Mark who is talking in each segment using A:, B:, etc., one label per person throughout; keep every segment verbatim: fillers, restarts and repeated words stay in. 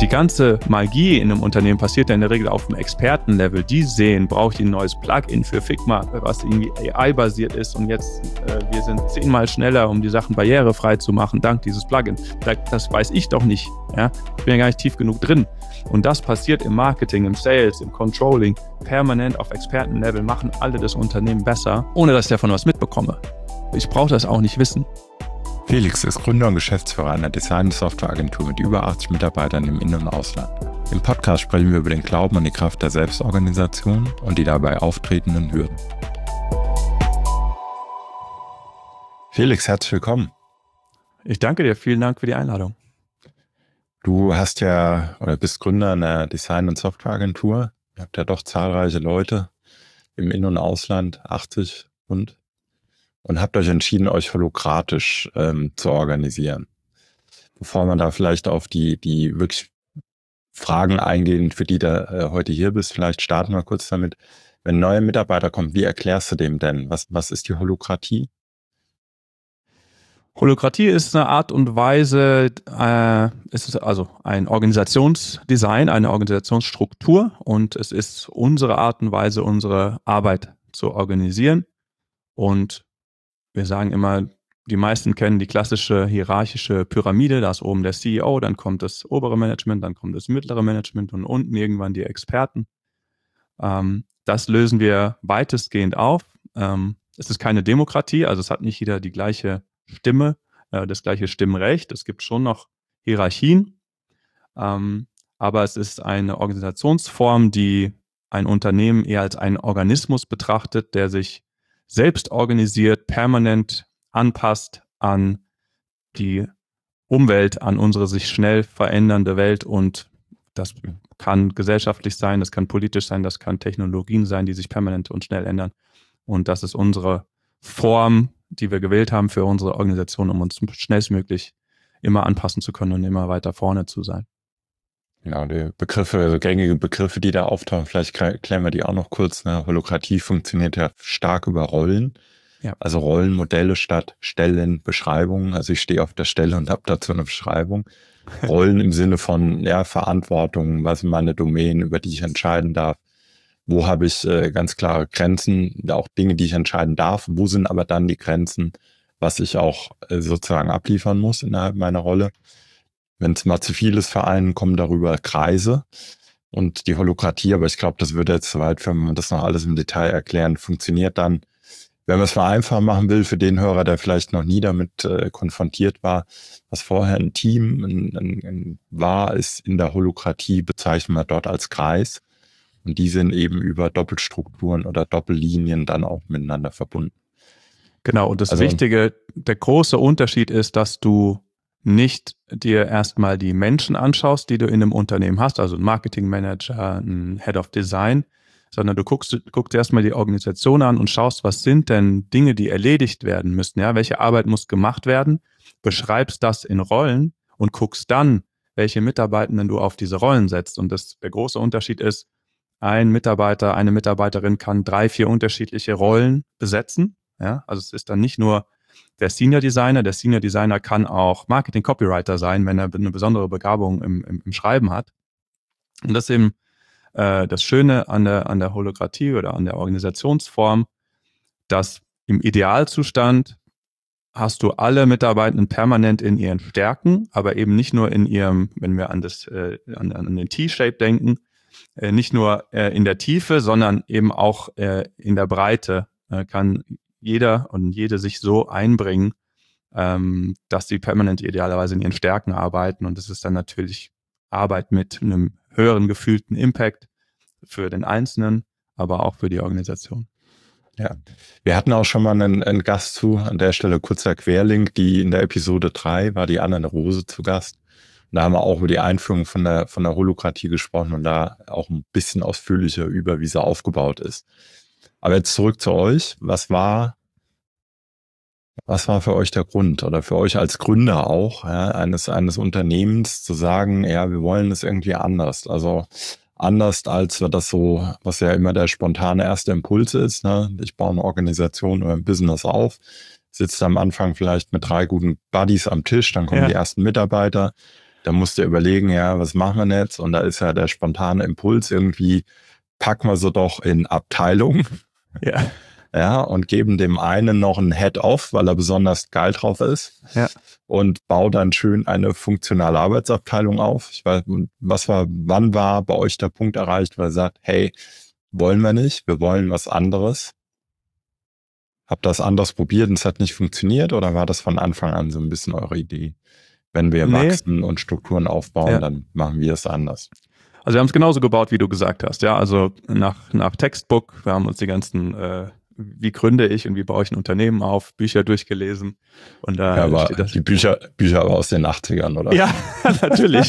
A: Die ganze Magie in einem Unternehmen passiert ja in der Regel auf dem Expertenlevel. Die sehen, brauche ich ein neues Plugin für Figma, was irgendwie A I-basiert ist und jetzt äh, wir sind zehnmal schneller, um die Sachen barrierefrei zu machen, dank dieses Plugin. Das weiß ich doch nicht. Ja? Ich bin ja gar nicht tief genug drin. Und das passiert im Marketing, im Sales, im Controlling, permanent auf Expertenlevel, machen alle das Unternehmen besser, ohne dass ich davon was mitbekomme. Ich brauche das auch nicht wissen.
B: Felix ist Gründer und Geschäftsführer einer Design- und Softwareagentur mit über achtzig Mitarbeitern im In- und Ausland. Im Podcast sprechen wir über den Glauben an die Kraft der Selbstorganisation und die dabei auftretenden Hürden. Felix, herzlich willkommen.
A: Ich danke dir, vielen Dank für die Einladung.
B: Du hast ja oder bist Gründer einer Design- und Softwareagentur. Ihr habt ja doch zahlreiche Leute im In- und Ausland, achtzig und und habt euch entschieden, euch holokratisch ähm, zu organisieren. Bevor man da vielleicht auf die die wirklich Fragen eingehen, für die du äh, heute hier bist, vielleicht starten wir kurz damit. Wenn ein neuer Mitarbeiter kommt, wie erklärst du dem denn? Was, was ist die Holokratie?
A: Holokratie ist eine Art und Weise, äh, es ist also ein Organisationsdesign, eine Organisationsstruktur und es ist unsere Art und Weise, unsere Arbeit zu organisieren. Und wir sagen immer, die meisten kennen die klassische hierarchische Pyramide, da ist oben der C E O, dann kommt das obere Management, dann kommt das mittlere Management und unten irgendwann die Experten. Ähm, das lösen wir weitestgehend auf. Ähm, es ist keine Demokratie, also es hat nicht jeder die gleiche Stimme, äh, das gleiche Stimmrecht. Es gibt schon noch Hierarchien, ähm, aber es ist eine Organisationsform, die ein Unternehmen eher als einen Organismus betrachtet, der sich selbst organisiert, permanent anpasst an die Umwelt, an unsere sich schnell verändernde Welt. Und das kann gesellschaftlich sein, das kann politisch sein, das kann Technologien sein, die sich permanent und schnell ändern. Und das ist unsere Form, die wir gewählt haben für unsere Organisation, um uns schnellstmöglich immer anpassen zu können und immer weiter vorne zu sein.
B: Genau, die Begriffe, also gängige Begriffe, die da auftauchen, vielleicht klären wir die auch noch kurz. Ne? Holokratie funktioniert ja stark über Rollen. Ja. Also Rollenmodelle statt Stellen, Beschreibungen. Also ich stehe auf der Stelle und habe dazu eine Beschreibung. Rollen im Sinne von ja, Verantwortung, was sind meine Domänen, über die ich entscheiden darf. Wo habe ich äh, ganz klare Grenzen, auch Dinge, die ich entscheiden darf. Wo sind aber dann die Grenzen, was ich auch äh, sozusagen abliefern muss innerhalb meiner Rolle. Wenn es mal zu viel ist, Vereinen kommen darüber Kreise und die Holokratie, aber ich glaube, das würde jetzt zu weit führen, wenn wir das noch alles im Detail erklären, funktioniert dann, wenn man es mal einfach machen will für den Hörer, der vielleicht noch nie damit äh, konfrontiert war, was vorher ein Team ein, ein, ein war, ist in der Holokratie, bezeichnen wir dort als Kreis und die sind eben über Doppelstrukturen oder Doppellinien dann auch miteinander verbunden.
A: Genau, und das
B: also,
A: Wichtige, der große Unterschied ist, dass du nicht dir erstmal die Menschen anschaust, die du in einem Unternehmen hast, also ein Marketingmanager, ein Head of Design, sondern du guckst, guckst erstmal die Organisation an und schaust, was sind denn Dinge, die erledigt werden müssen, ja, welche Arbeit muss gemacht werden, beschreibst das in Rollen und guckst dann, welche Mitarbeitenden du auf diese Rollen setzt. Und das, der große Unterschied ist, ein Mitarbeiter, eine Mitarbeiterin kann drei, vier unterschiedliche Rollen besetzen, ja, also es ist dann nicht nur der Senior Designer, der Senior Designer kann auch Marketing Copywriter sein, wenn er eine besondere Begabung im, im, im Schreiben hat. Und das ist eben äh, das Schöne an der, an der Holokratie oder an der Organisationsform, dass im Idealzustand hast du alle Mitarbeitenden permanent in ihren Stärken, aber eben nicht nur in ihrem, wenn wir an, das, äh, an, an den T-Shape denken, äh, nicht nur äh, in der Tiefe, sondern eben auch äh, in der Breite äh, kann jeder und jede sich so einbringen, ähm, dass sie permanent idealerweise in ihren Stärken arbeiten. Und das ist dann natürlich Arbeit mit einem höheren gefühlten Impact für den Einzelnen, aber auch für die Organisation.
B: Ja, wir hatten auch schon mal einen, einen Gast zu, an der Stelle kurzer Querlink, die in der Episode drei war die Anna Rose zu Gast. Und da haben wir auch über die Einführung von der, von der Holokratie gesprochen und da auch ein bisschen ausführlicher über, wie sie aufgebaut ist. Aber jetzt zurück zu euch. Was war, was war für euch der Grund oder für euch als Gründer auch, ja, eines, eines Unternehmens zu sagen, ja, wir wollen es irgendwie anders. Also anders als wir das so, was ja immer der spontane erste Impuls ist, ne? Ich baue eine Organisation oder ein Business auf, sitze am Anfang vielleicht mit drei guten Buddies am Tisch, dann kommen
A: Ja.
B: die ersten Mitarbeiter, da musst du überlegen, ja, was machen wir jetzt? Und da ist ja der spontane Impuls irgendwie, packen wir so doch in Abteilungen.
A: Ja.
B: Ja, und geben dem einen noch ein Head-Off, weil er besonders geil drauf ist.
A: Ja.
B: Und bau dann schön eine funktionale Arbeitsabteilung auf. Ich weiß, was war, wann war bei euch der Punkt erreicht, weil ihr sagt, hey, wollen wir nicht, wir wollen was anderes. Habt das anders probiert und es hat nicht funktioniert, oder war das von Anfang an so ein bisschen eure Idee? Wenn wir nee. wachsen und Strukturen aufbauen, ja. dann machen wir es anders.
A: Also wir haben es genauso gebaut, wie du gesagt hast. Ja, also nach, nach Textbook, wir haben uns die ganzen, äh, wie gründe ich und wie baue ich ein Unternehmen auf, Bücher durchgelesen. Und da
B: ja, aber steht das. Die Bücher, Bücher aber aus den achtzigern, oder?
A: Ja, natürlich.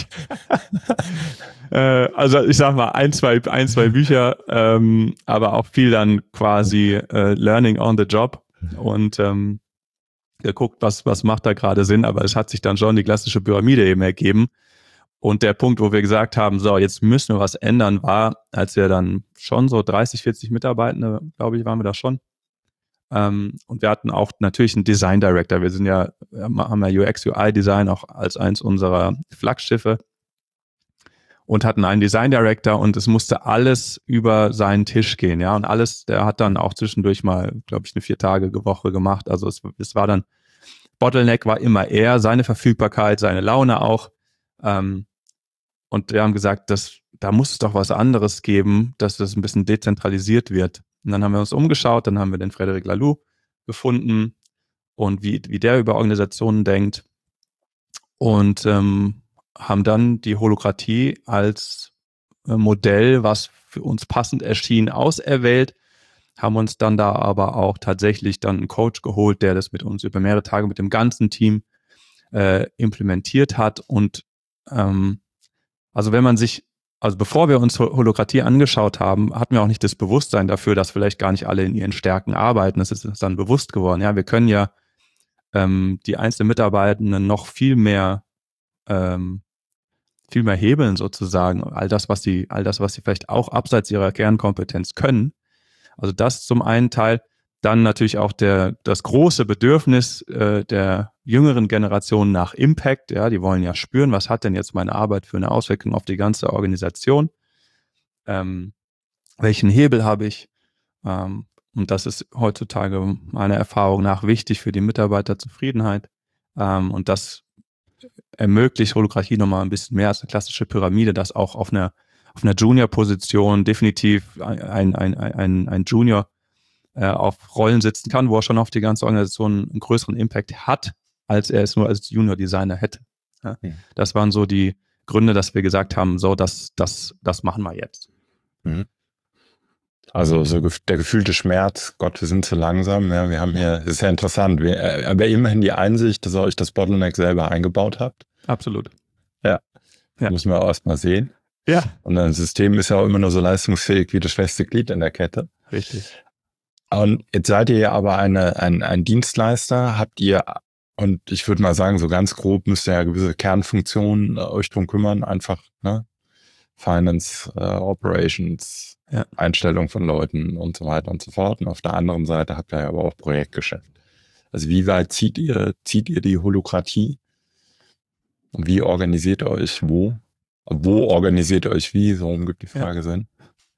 A: äh, also ich sag mal, ein, zwei, ein, zwei Bücher, ähm, aber auch viel dann quasi äh, Learning on the Job und ähm, geguckt, was, was macht da gerade Sinn, aber es hat sich dann schon die klassische Pyramide eben ergeben. Und der Punkt, wo wir gesagt haben, so, jetzt müssen wir was ändern, war, als wir dann schon so dreißig, vierzig Mitarbeitende, glaube ich, waren wir da schon. Ähm, und wir hatten auch natürlich einen Design Director. Wir sind ja, haben ja U X, U I Design auch als eins unserer Flaggschiffe und hatten einen Design Director und es musste alles über seinen Tisch gehen, ja. Und alles, der hat dann auch zwischendurch mal, glaube ich, eine vier Tage Woche gemacht. Also es, es war dann, Bottleneck war immer er, seine Verfügbarkeit, seine Laune auch. Ähm, und wir haben gesagt, dass, da muss es doch was anderes geben, dass das ein bisschen dezentralisiert wird. Und dann haben wir uns umgeschaut, dann haben wir den Frédéric Laloux gefunden und wie, wie der über Organisationen denkt und ähm, haben dann die Holokratie als äh, Modell, was für uns passend erschien, auserwählt, haben uns dann da aber auch tatsächlich dann einen Coach geholt, der das mit uns über mehrere Tage mit dem ganzen Team äh, implementiert hat und ähm, also wenn man sich, also bevor wir uns Holokratie angeschaut haben, hatten wir auch nicht das Bewusstsein dafür, dass vielleicht gar nicht alle in ihren Stärken arbeiten. Das ist uns dann bewusst geworden. Ja, wir können ja ähm, die einzelnen Mitarbeitenden noch viel mehr, ähm, viel mehr hebeln sozusagen. All das, was sie, all das, was sie vielleicht auch abseits ihrer Kernkompetenz können. Also das zum einen Teil. Dann natürlich auch der, das große Bedürfnis äh, der jüngeren Generation nach Impact. Ja, die wollen ja spüren, was hat denn jetzt meine Arbeit für eine Auswirkung auf die ganze Organisation? Ähm, welchen Hebel habe ich? Ähm, und das ist heutzutage meiner Erfahrung nach wichtig für die Mitarbeiterzufriedenheit. Ähm, und das ermöglicht Holokratie nochmal ein bisschen mehr als eine klassische Pyramide, dass auch auf einer, auf einer Junior-Position definitiv ein, ein, ein, ein Junior auf Rollen sitzen kann, wo er schon auf die ganze Organisation einen größeren Impact hat, als er es nur als Junior-Designer hätte. Ja, mhm. Das waren so die Gründe, dass wir gesagt haben, so, das, das, das machen wir jetzt.
B: Mhm. Also so der gefühlte Schmerz, Gott, wir sind zu langsam. Ja, wir haben hier, das ist ja interessant, wir, aber immerhin die Einsicht, dass ihr euch das Bottleneck selber eingebaut habt.
A: Absolut.
B: Ja, ja. Muss man auch erst mal sehen.
A: Ja.
B: Und ein System ist ja auch immer nur so leistungsfähig wie das schwächste Glied in der Kette.
A: Richtig.
B: Und jetzt seid ihr ja aber eine, ein, ein Dienstleister, habt ihr, und ich würde mal sagen, so ganz grob müsst ihr ja gewisse Kernfunktionen äh, euch drum kümmern, einfach, ne? Finance, äh, Operations, ja. Einstellung von Leuten und so weiter und so fort. Und auf der anderen Seite habt ihr ja aber auch Projektgeschäft. Also wie weit zieht ihr, zieht ihr die Holokratie? Und wie organisiert ihr euch wo? Wo organisiert ihr euch wie? So gibt die Frage ja. Sinn.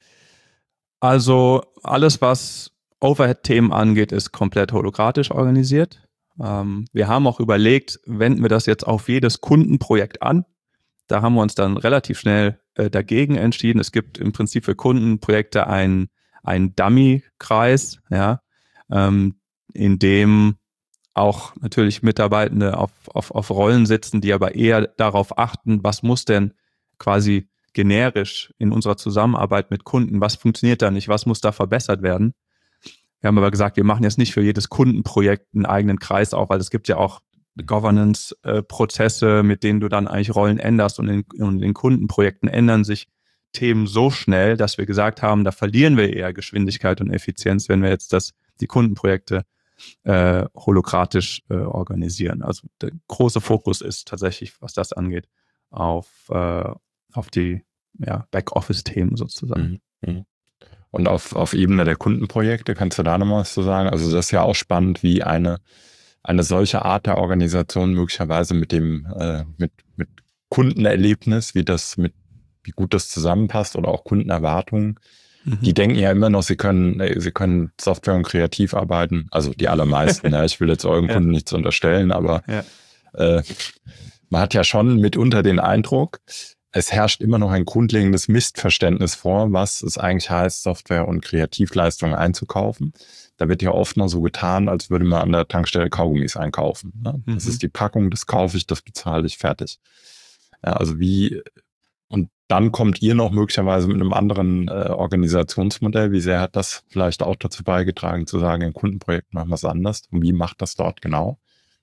A: Also alles, was Overhead-Themen angeht, ist komplett holokratisch organisiert. Ähm, wir haben auch überlegt, wenden wir das jetzt auf jedes Kundenprojekt an. Da haben wir uns dann relativ schnell äh, dagegen entschieden. Es gibt im Prinzip für Kundenprojekte einen, einen Dummy-Kreis, ja, ähm, in dem auch natürlich Mitarbeitende auf, auf, auf Rollen sitzen, die aber eher darauf achten, was muss denn quasi generisch in unserer Zusammenarbeit mit Kunden, was funktioniert da nicht, was muss da verbessert werden. Wir haben aber gesagt, wir machen jetzt nicht für jedes Kundenprojekt einen eigenen Kreis auf, weil es gibt ja auch Governance-Prozesse, mit denen du dann eigentlich Rollen änderst und in, in den Kundenprojekten ändern sich Themen so schnell, dass wir gesagt haben, da verlieren wir eher Geschwindigkeit und Effizienz, wenn wir jetzt das, die Kundenprojekte äh, holokratisch äh, organisieren. Also der große Fokus ist tatsächlich, was das angeht, auf, äh, auf die ja, Backoffice-Themen sozusagen.
B: Mhm. Und auf, auf Ebene der Kundenprojekte, kannst du da nochmal was zu sagen? Also das ist ja auch spannend, wie eine, eine solche Art der Organisation möglicherweise mit dem, äh, mit, mit Kundenerlebnis, wie das mit, wie gut das zusammenpasst oder auch Kundenerwartungen. Mhm. Die denken ja immer noch, sie können, sie können Software und kreativ arbeiten. Also die allermeisten. Ja, ich will jetzt euren ja. Kunden nichts unterstellen, aber ja. äh, man hat ja schon mitunter den Eindruck, es herrscht immer noch ein grundlegendes Missverständnis vor, was es eigentlich heißt, Software und Kreativleistungen einzukaufen. Da wird ja oft noch so getan, als würde man an der Tankstelle Kaugummis einkaufen. Ne? Das mhm. ist die Packung, das kaufe ich, das bezahle ich, fertig. Ja, also wie, und dann kommt ihr noch möglicherweise mit einem anderen äh, Organisationsmodell. Wie sehr hat das vielleicht auch dazu beigetragen, zu sagen, im Kundenprojekt machen wir es anders? Und wie macht das dort genau?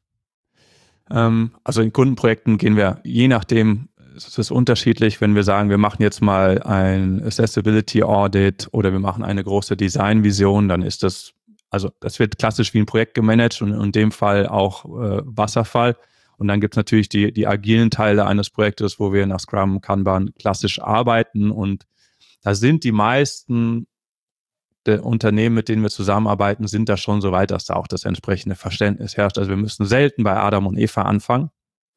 A: Ähm, also in Kundenprojekten gehen wir, je nachdem, es ist unterschiedlich, wenn wir sagen, wir machen jetzt mal ein Accessibility Audit oder wir machen eine große Designvision, dann ist das, also das wird klassisch wie ein Projekt gemanagt und in dem Fall auch äh, Wasserfall. Und dann gibt es natürlich die, die agilen Teile eines Projektes, wo wir nach Scrum, Kanban klassisch arbeiten. Und da sind die meisten der Unternehmen, mit denen wir zusammenarbeiten, sind da schon so weit, dass da auch das entsprechende Verständnis herrscht. Also wir müssen selten bei Adam und Eva anfangen.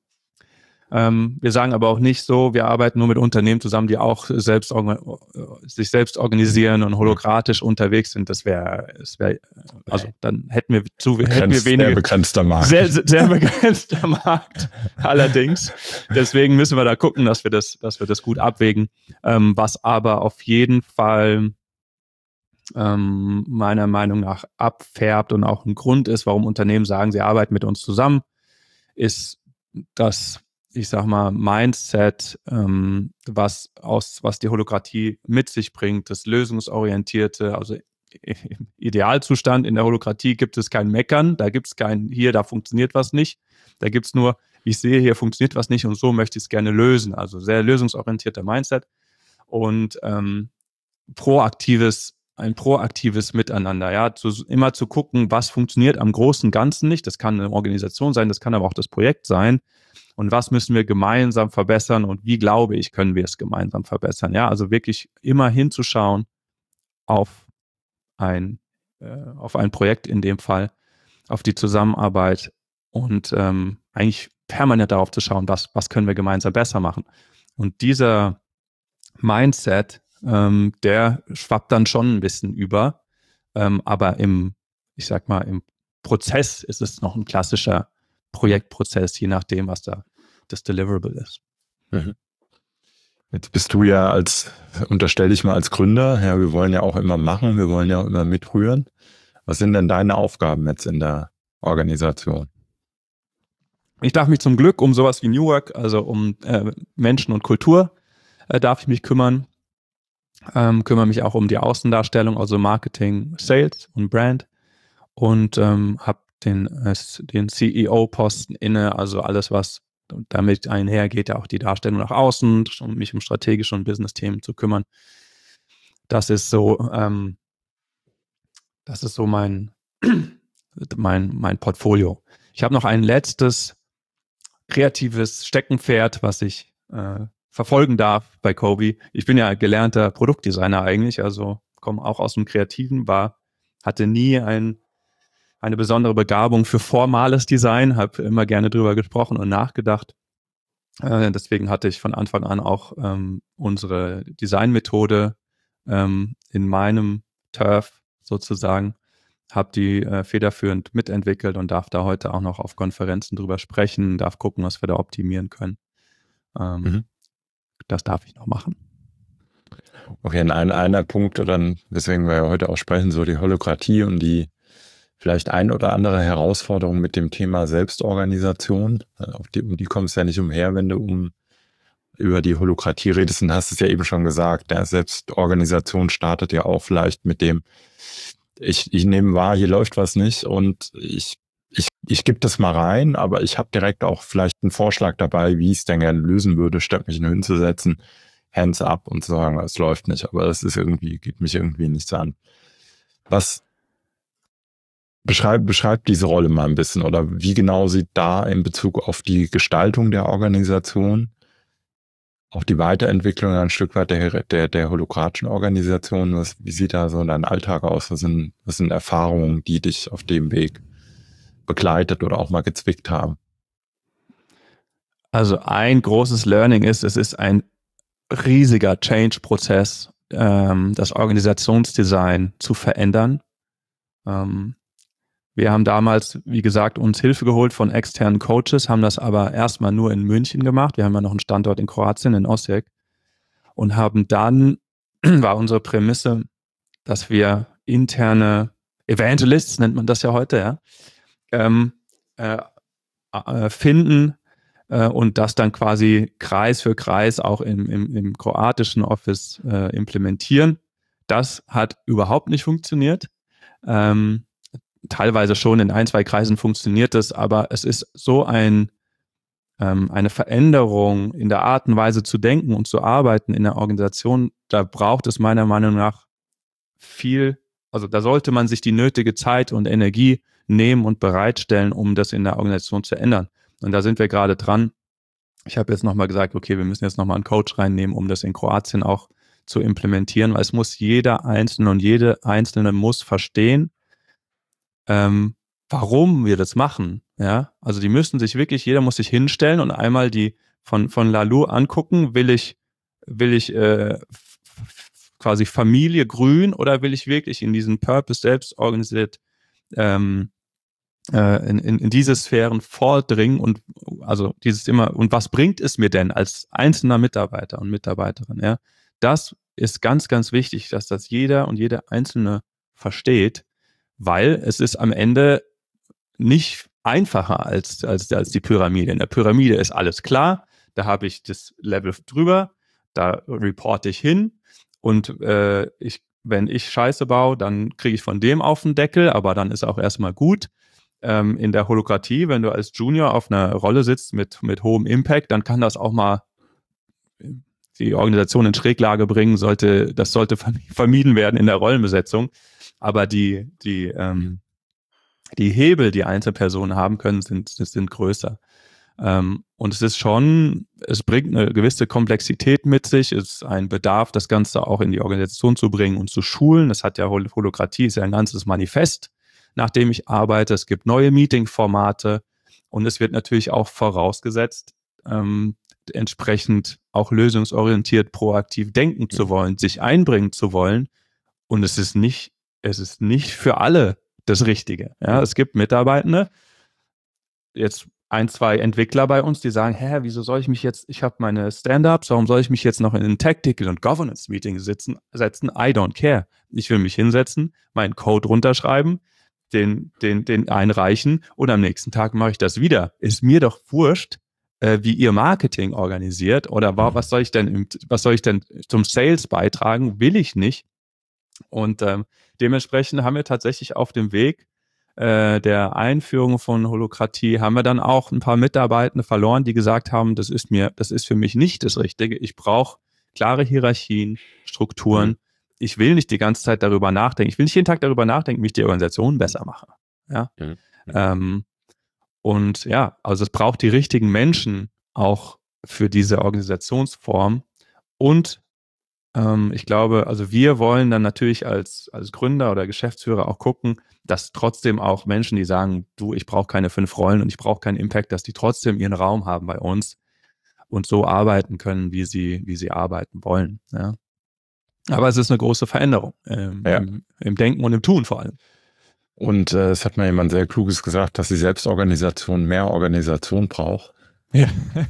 A: Ähm, wir sagen aber auch nicht so, wir arbeiten nur mit Unternehmen zusammen, die auch selbst sich selbst organisieren und holokratisch unterwegs sind. Das wäre, das wäre, also dann hätten wir zu,
B: Begrenzt,
A: hätten wir wenige.
B: Sehr begrenzter Markt.
A: Sehr, sehr begrenzter Markt. Allerdings. Deswegen müssen wir da gucken, dass wir das, dass wir das gut abwägen. Ähm, was aber auf jeden Fall ähm, meiner Meinung nach abfärbt und auch ein Grund ist, warum Unternehmen sagen, sie arbeiten mit uns zusammen, ist, dass ich sag mal, Mindset, ähm, was aus, was die Holokratie mit sich bringt, das Lösungsorientierte, also im Idealzustand in der Holokratie gibt es kein Meckern, da gibt es kein, hier, da funktioniert was nicht, da gibt es nur, ich sehe, hier funktioniert was nicht und so möchte ich es gerne lösen, also sehr lösungsorientierter Mindset und ähm, proaktives, ein proaktives Miteinander, ja, zu, immer zu gucken, was funktioniert am großen Ganzen nicht, das kann eine Organisation sein, das kann aber auch das Projekt sein. Und was müssen wir gemeinsam verbessern und wie, glaube ich, können wir es gemeinsam verbessern? Ja, also wirklich immer hinzuschauen auf ein, äh, auf ein Projekt in dem Fall, auf die Zusammenarbeit und ähm, eigentlich permanent darauf zu schauen, was, was können wir gemeinsam besser machen. Und dieser Mindset, ähm, der schwappt dann schon ein bisschen über, ähm, aber im, ich sag mal, im Prozess ist es noch ein klassischer Projektprozess, je nachdem, was da das Deliverable ist.
B: Mhm. Jetzt bist du ja als, unterstelle ich mal als Gründer, ja, wir wollen ja auch immer machen, wir wollen ja auch immer mitrühren. Was sind denn deine Aufgaben jetzt in der Organisation?
A: Ich darf mich zum Glück um sowas wie New Work, also um äh, Menschen und Kultur, äh, darf ich mich kümmern. Ähm, kümmere mich auch um die Außendarstellung, also Marketing, Sales und Brand und ähm, habe den, äh, den C E O-Posten inne, also alles, was damit einhergeht, ja auch die Darstellung nach außen, um mich um strategische und Business-Themen zu kümmern. Das ist so, ähm, das ist so mein, mein, mein Portfolio. Ich habe noch ein letztes kreatives Steckenpferd, was ich äh, verfolgen darf bei Cobee. Ich bin ja gelernter Produktdesigner eigentlich, also komme auch aus dem Kreativen, war, hatte nie ein eine besondere Begabung für formales Design, habe immer gerne drüber gesprochen und nachgedacht. Äh, deswegen hatte ich von Anfang an auch ähm, unsere Designmethode ähm, in meinem Turf sozusagen, habe die äh, federführend mitentwickelt und darf da heute auch noch auf Konferenzen drüber sprechen, darf gucken, was wir da optimieren können. Ähm, mhm. Das darf ich noch machen.
B: Okay, ein einer Punkt, oder weswegen wir ja heute auch sprechen, so die Holokratie und die vielleicht ein oder andere Herausforderung mit dem Thema Selbstorganisation. Auf die, um die kommst du ja nicht umher, wenn du um über die Holokratie redest, und hast es ja eben schon gesagt, der Selbstorganisation startet ja auch vielleicht mit dem, ich, ich nehme wahr, hier läuft was nicht und ich, ich, ich gebe das mal rein, aber ich habe direkt auch vielleicht einen Vorschlag dabei, wie ich es denn gerne lösen würde, statt mich nur hinzusetzen, hands up und zu sagen, es läuft nicht, aber das ist irgendwie, geht mich irgendwie nichts an. Was Beschreib, beschreib diese Rolle mal ein bisschen, oder wie genau sieht da in Bezug auf die Gestaltung der Organisation, auch die Weiterentwicklung ein Stück weit der, der, der holokratischen Organisation, was, wie sieht da so dein Alltag aus? Was sind, was sind Erfahrungen, die dich auf dem Weg begleitet oder auch mal gezwickt haben?
A: Also ein großes Learning ist, es ist ein riesiger Change-Prozess, ähm, das Organisationsdesign zu verändern. Ähm, wir haben damals, wie gesagt, uns Hilfe geholt von externen Coaches, haben das aber erstmal nur in München gemacht. Wir haben ja noch einen Standort in Kroatien, in Osijek, und haben dann, war unsere Prämisse, dass wir interne Evangelists, nennt man das ja heute, ja, ähm, äh, äh, finden, und das dann quasi Kreis für Kreis auch im, im, im kroatischen Office äh, implementieren. Das hat überhaupt nicht funktioniert. Ähm, teilweise schon in ein, zwei Kreisen funktioniert es, aber es ist so ein, ähm, eine Veränderung in der Art und Weise zu denken und zu arbeiten in der Organisation. Da braucht es meiner Meinung nach viel, also da sollte man sich die nötige Zeit und Energie nehmen und bereitstellen, um das in der Organisation zu ändern. Und da sind wir gerade dran. Ich habe jetzt nochmal gesagt, okay, wir müssen jetzt nochmal einen Coach reinnehmen, um das in Kroatien auch zu implementieren, weil es muss jeder Einzelne und jede Einzelne muss verstehen, ähm, warum wir das machen. Ja, also die müssen sich wirklich, jeder muss sich hinstellen und einmal die von, von Lalou angucken, will ich, will ich äh, quasi Familie grün oder will ich wirklich in diesen Purpose selbst organisiert ähm, In, in, in diese Sphären vordringen und also dieses immer, und was bringt es mir denn als einzelner Mitarbeiter und Mitarbeiterin, ja? Das ist ganz, ganz wichtig, dass das jeder und jede Einzelne versteht, weil es ist am Ende nicht einfacher als, als, als die Pyramide. In der Pyramide ist alles klar, da habe ich das Level drüber, da reporte ich hin und äh, ich, wenn ich Scheiße baue, dann kriege ich von dem auf den Deckel, aber dann ist auch erstmal gut. In der Holokratie, wenn du als Junior auf einer Rolle sitzt mit, mit hohem Impact, dann kann das auch mal die Organisation in Schräglage bringen, sollte, das sollte vermieden werden in der Rollenbesetzung. Aber die, die, ähm, die Hebel, die Einzelpersonen haben können, sind, sind größer. Ähm, und es ist schon, es bringt eine gewisse Komplexität mit sich, es ist ein Bedarf, das Ganze auch in die Organisation zu bringen und zu schulen. Das hat ja Holokratie, ist ja ein ganzes Manifest, nach dem ich arbeite. Es gibt neue Meeting-Formate und es wird natürlich auch vorausgesetzt, ähm, entsprechend auch lösungsorientiert, proaktiv denken zu wollen, sich einbringen zu wollen. Und es ist nicht, es ist nicht für alle das Richtige. Ja, es gibt Mitarbeitende, jetzt ein, zwei Entwickler bei uns, die sagen, hä, wieso soll ich mich jetzt, ich habe meine Stand-ups, warum soll ich mich jetzt noch in ein Tactical- und Governance-Meeting sitzen, setzen? I don't care. Ich will mich hinsetzen, meinen Code runterschreiben, den, den, den einreichen und am nächsten Tag mache ich das wieder. Ist mir doch wurscht, äh, wie ihr Marketing organisiert oder was soll ich denn, im, was soll ich denn zum Sales beitragen? Will ich nicht. Und ähm, dementsprechend haben wir tatsächlich auf dem Weg äh, der Einführung von Holokratie haben wir dann auch ein paar Mitarbeitende verloren, die gesagt haben, das ist mir, das ist für mich nicht das Richtige. Ich brauche klare Hierarchien, Strukturen. Mhm. Ich will nicht die ganze Zeit darüber nachdenken. Ich will nicht jeden Tag darüber nachdenken, wie ich die Organisation besser mache. Ja. Mhm. Ähm, und ja, also es braucht die richtigen Menschen auch für diese Organisationsform. Und ähm, ich glaube, also wir wollen dann natürlich als, als Gründer oder Geschäftsführer auch gucken, dass trotzdem auch Menschen, die sagen, du, ich brauche keine fünf Rollen und ich brauche keinen Impact, dass die trotzdem ihren Raum haben bei uns und so arbeiten können, wie sie, wie sie arbeiten wollen. Ja. Aber es ist eine große Veränderung ähm, ja. im, im Denken und im Tun vor allem.
B: Und äh, es hat mal jemand sehr Kluges gesagt, dass die Selbstorganisation mehr Organisation braucht.
A: Ja,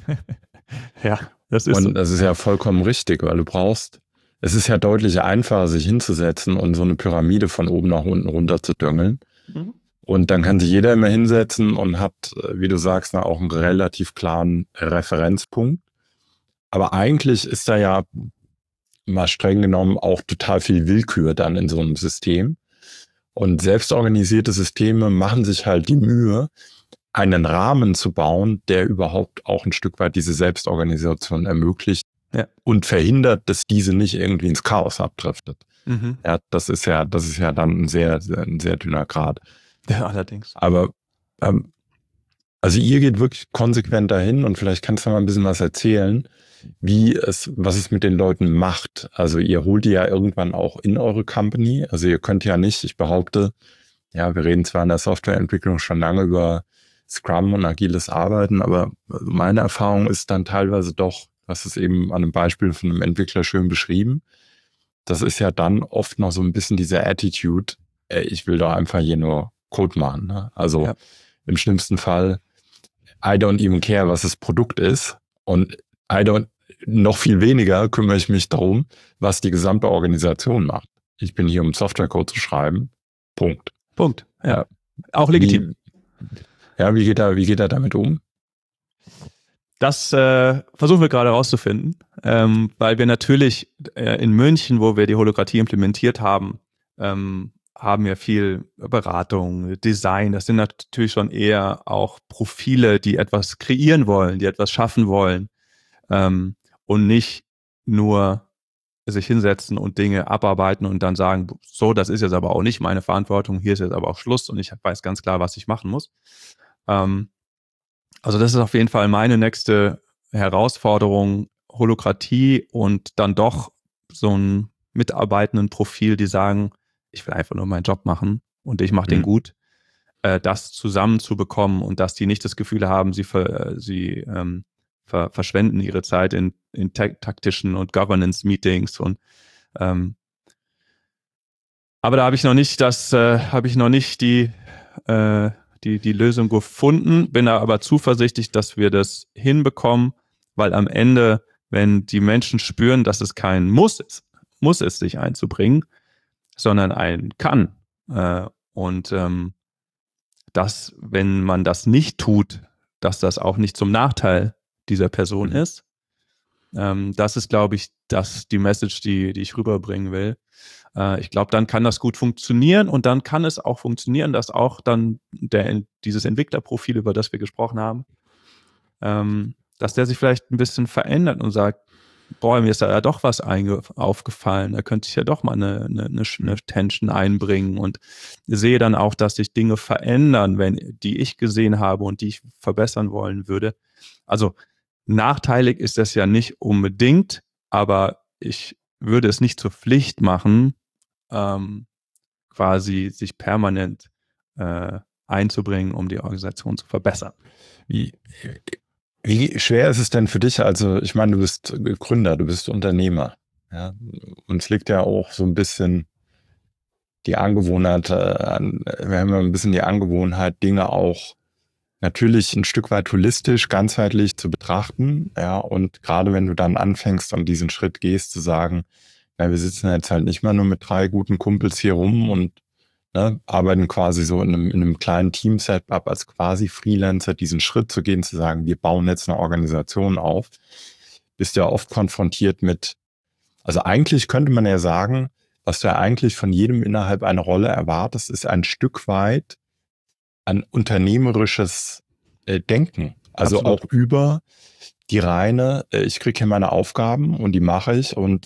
A: ja, das ist
B: Und
A: so.
B: das ist ja vollkommen richtig, weil du brauchst, es ist ja deutlich einfacher, sich hinzusetzen und so eine Pyramide von oben nach unten runter zu düngeln. Mhm. Und dann kann sich jeder immer hinsetzen und hat, wie du sagst, auch einen relativ klaren Referenzpunkt. Aber eigentlich ist da ja mal streng genommen auch total viel Willkür dann in so einem System. Und selbstorganisierte Systeme machen sich halt die Mühe, einen Rahmen zu bauen, der überhaupt auch ein Stück weit diese Selbstorganisation ermöglicht ja. und verhindert, dass diese nicht irgendwie ins Chaos abdriftet. Mhm. Ja, das ist ja, das ist ja dann ein sehr, sehr, ein sehr dünner Grad.
A: Ja, allerdings.
B: Aber ähm, also ihr geht wirklich konsequent dahin und vielleicht kannst du mal ein bisschen was erzählen, wie es, was es mit den Leuten macht. Also ihr holt die ja irgendwann auch in eure Company. Also ihr könnt ja nicht, ich behaupte, ja, wir reden zwar in der Softwareentwicklung schon lange über Scrum und agiles Arbeiten, aber meine Erfahrung ist dann teilweise doch, das ist eben an einem Beispiel von einem Entwickler schön beschrieben, das ist ja dann oft noch so ein bisschen diese Attitude, ey, ich will doch einfach hier nur Code machen. Ne? Also ja. Im schlimmsten Fall, I don't even care, was das Produkt ist, und I don't, noch viel weniger kümmere ich mich darum, was die gesamte Organisation macht. Ich bin hier, um Softwarecode zu schreiben. Punkt.
A: Punkt. Ja. ja. Auch legitim.
B: Wie, ja, wie geht er, wie geht er damit um?
A: Das äh, versuchen wir gerade herauszufinden, ähm, weil wir natürlich äh, in München, wo wir die Holokratie implementiert haben, ähm, haben wir viel Beratung, Design. Das sind natürlich schon eher auch Profile, die etwas kreieren wollen, die etwas schaffen wollen, ähm, und nicht nur sich hinsetzen und Dinge abarbeiten und dann sagen, so, das ist jetzt aber auch nicht meine Verantwortung, hier ist jetzt aber auch Schluss und ich weiß ganz klar, was ich machen muss. Ähm, also das ist auf jeden Fall meine nächste Herausforderung, Holokratie und dann doch so ein mitarbeitenden Profil, die sagen, ich will einfach nur meinen Job machen und ich mache mhm. den gut, äh, das zusammenzubekommen und dass die nicht das Gefühl haben, sie, ver, sie ähm, ver, verschwenden ihre Zeit in, in taktischen und Governance-Meetings und ähm, aber da habe ich noch nicht das, äh, habe ich noch nicht die äh, Die, die Lösung gefunden, bin aber zuversichtlich, dass wir das hinbekommen, weil am Ende, wenn die Menschen spüren, dass es kein Muss ist, muss es sich einzubringen, sondern ein Kann. Äh, und ähm, dass, wenn man das nicht tut, dass das auch nicht zum Nachteil dieser Person mhm. ist. Ähm, das ist, glaube ich, das, die Message, die, die ich rüberbringen will. Ich glaube, dann kann das gut funktionieren und dann kann es auch funktionieren, dass auch dann der, dieses Entwicklerprofil, über das wir gesprochen haben, ähm, dass der sich vielleicht ein bisschen verändert und sagt, boah, mir ist da ja doch was einge- aufgefallen, da könnte ich ja doch mal eine, eine, eine, eine Tension einbringen und sehe dann auch, dass sich Dinge verändern, wenn, die ich gesehen habe und die ich verbessern wollen würde. Also nachteilig ist das ja nicht unbedingt, aber ich würde es nicht zur Pflicht machen, Ähm, quasi sich permanent äh, einzubringen, um die Organisation zu verbessern.
B: Wie, wie schwer ist es denn für dich? Also ich meine, du bist Gründer, du bist Unternehmer. Ja? Uns liegt ja auch so ein bisschen die Angewohnheit an, wir haben ja ein bisschen die Angewohnheit, Dinge auch natürlich ein Stück weit holistisch, ganzheitlich zu betrachten. Ja, und gerade wenn du dann anfängst und diesen Schritt gehst, zu sagen, ja, wir sitzen jetzt halt nicht mal nur mit drei guten Kumpels hier rum und ne, arbeiten quasi so in einem, in einem kleinen Team-Setup als quasi Freelancer, diesen Schritt zu gehen, zu sagen, wir bauen jetzt eine Organisation auf, bist ja oft konfrontiert mit, also eigentlich könnte man ja sagen, was du ja eigentlich von jedem innerhalb einer Rolle erwartest, ist ein Stück weit ein unternehmerisches äh, Denken. Also Absolut. Auch über die reine, äh, ich kriege hier meine Aufgaben und die mache ich und